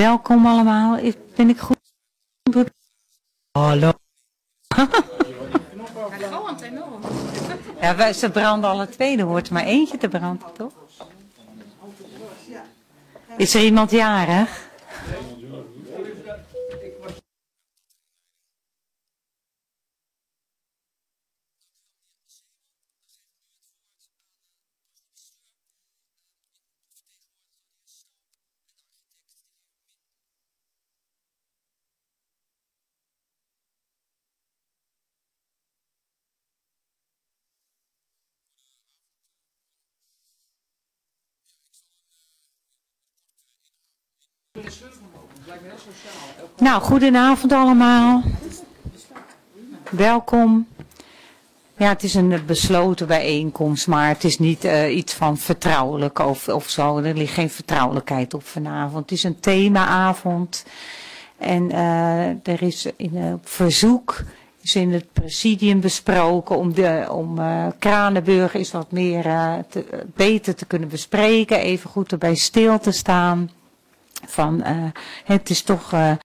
Welkom allemaal. Ben ik goed? Hallo. Hij galmt enorm. Ja, ze branden alle twee. Er hoort maar eentje te branden, toch? Is er iemand jarig? Nou, goedenavond allemaal. Welkom. Ja, het is een besloten bijeenkomst, maar het is niet iets van vertrouwelijk of zo. Er ligt geen vertrouwelijkheid op vanavond. Het is een themaavond. En er is op verzoek is in het presidium besproken om Kranenburg is wat meer beter te kunnen bespreken. Even goed erbij stil te staan. Het is toch